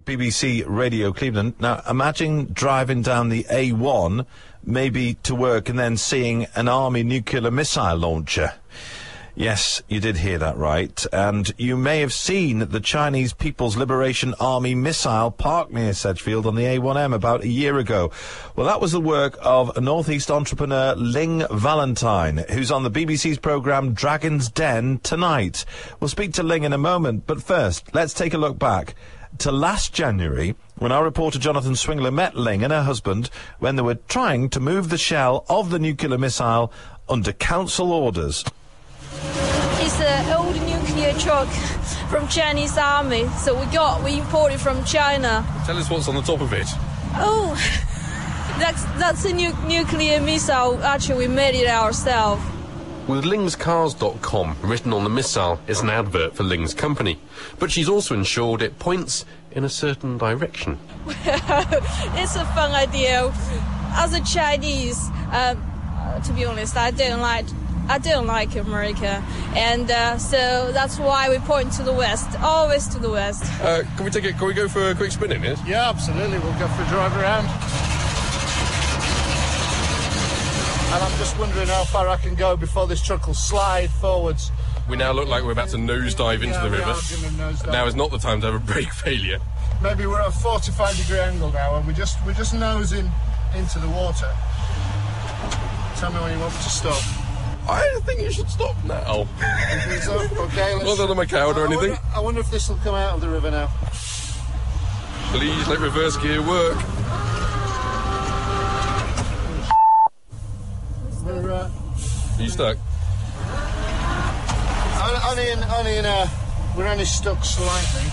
BBC Radio Cleveland. Now, imagine driving down the A1, maybe to work, and then seeing an Army nuclear missile launcher. Yes, you did hear that right. And you may have seen the Chinese People's Liberation Army missile parked near Sedgefield on the A1M about a year ago. Well, that was the work of a Northeast entrepreneur, Ling Valentine, who's on the BBC's programme Dragon's Den tonight. We'll speak to Ling in a moment, but first, let's take a look back to last January, when our reporter Jonathan Swingler met Ling and her husband when they were trying to move the shell of the nuclear missile under council orders. It's an old nuclear truck from Chinese Army, so we imported from China. Tell us what's on the top of it. Oh, that's a nuclear missile. Actually, we made it ourselves. With lingscars.com written on the missile is an advert for Ling's company, but she's also ensured it points in a certain direction. It's a fun idea. As a Chinese, to be honest, I don't like America, and so that's why we point to the west, always to the west. Can we go for a quick spin in it? Yeah, absolutely. We'll go for a drive around. And I'm just wondering how far I can go before this truck will slide forwards. We now look like we're about to nosedive into the river. Now is not the time to have a brake failure. Maybe we're at a 45-degree angle now, and we're just nosing into the water. Tell me when you want me to stop. I think you should stop now. You think so? Okay, let's... Not that I'm a coward or anything. I wonder if this will come out of the river now. Please let reverse gear work. We're You stuck? We're only stuck slightly.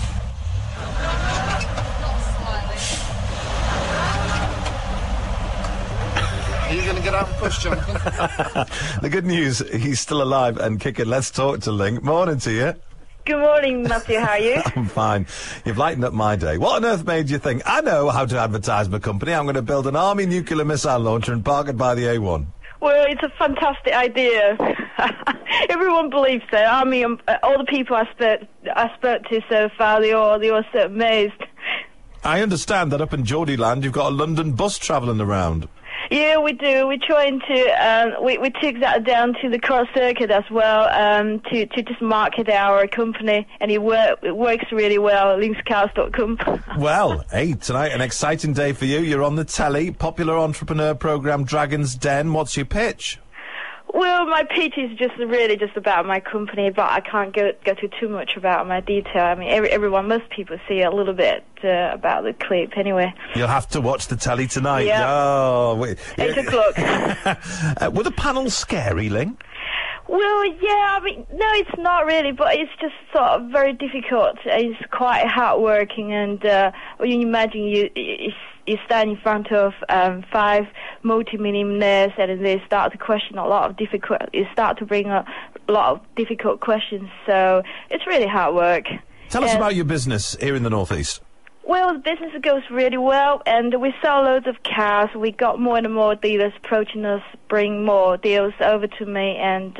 Are you going to get out and push, Jonathan? The good news, he's still alive and kicking. Let's talk to Ling. Morning to you. Good morning, Matthew. How are you? I'm fine. You've lightened up my day. What on earth made you think, I know how to advertise my company. I'm going to build an Army nuclear missile launcher and park it by the A1. Well, it's a fantastic idea. Everyone believes so. I mean, all the people I spoke to so far, they all so amazed. I understand that up in Geordieland you've got a London bus travelling around. Yeah, we do. We're trying to, we took that down to the cross circuit as well, to just market our company, and it works really well, lingscars.com. Well, hey, tonight an exciting day for you. You're on the telly, popular entrepreneur programme Dragon's Den. What's your pitch? Well, my pitch is really just about my company, but I can't go to too much about my detail. I mean, most people see a little bit about the clip anyway. You'll have to watch the telly tonight. Yeah. Oh, wait. 8 o'clock. Were the panels scary, Ling? Well, yeah, I mean, no, it's not really, but it's just sort of very difficult. It's quite hard-working, and when you imagine you stand in front of 5 multi-millionaires, and they start to question you start to bring a lot of difficult questions, so it's really hard work. Tell us about your business here in the Northeast. Well, the business goes really well, and we sell loads of cars. We got more and more dealers approaching us, bring more deals over to me, and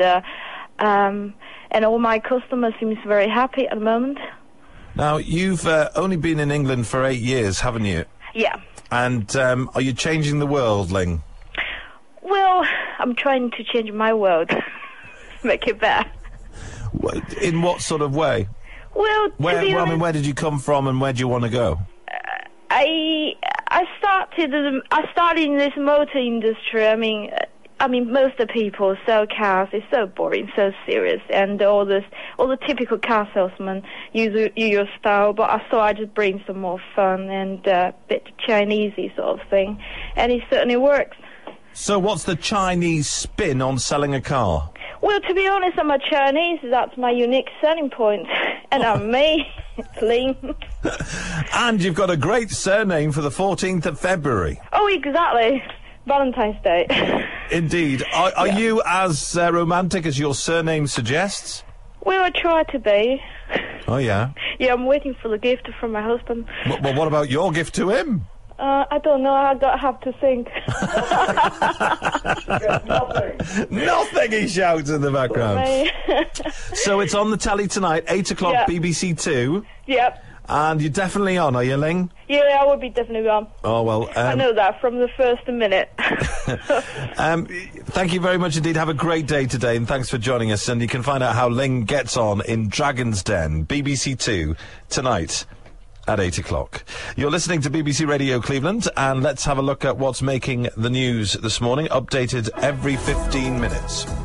all my customers seem very happy at the moment. Now, you've only been in England for 8 years, haven't you? Yeah. And are you changing the world, Ling? Well, I'm trying to change my world, make it better. In what sort of way? Well, where did you come from, and where do you want to go? I started in this motor industry. I mean, most of the people sell cars. It's so boring, so serious, and all the typical car salesmen use your style. But I thought I'd just bring some more fun and a bit Chinesey sort of thing, and it certainly works. So, what's the Chinese spin on selling a car? Well, to be honest, I'm a Chinese. That's my unique selling point. And I'm me, Ling. And you've got a great surname for the 14th of February. Oh, exactly. Valentine's Day. Indeed. Are you as romantic as your surname suggests? Well, I try to be. Oh, yeah? Yeah, I'm waiting for the gift from my husband. Well, what about your gift to him? I don't know. I have to think. Nothing, he shouts in the background. So it's on the telly tonight, 8 o'clock, Yep. BBC 2. Yep. And you're definitely on, are you, Ling? Yeah, I would be definitely on. Oh, well... I know that from the first minute. Thank you very much indeed. Have a great day today, and thanks for joining us. And you can find out how Ling gets on in Dragon's Den, BBC 2, tonight at 8 o'clock. You're listening to BBC Radio Cleveland, and let's have a look at what's making the news this morning, updated every 15 minutes.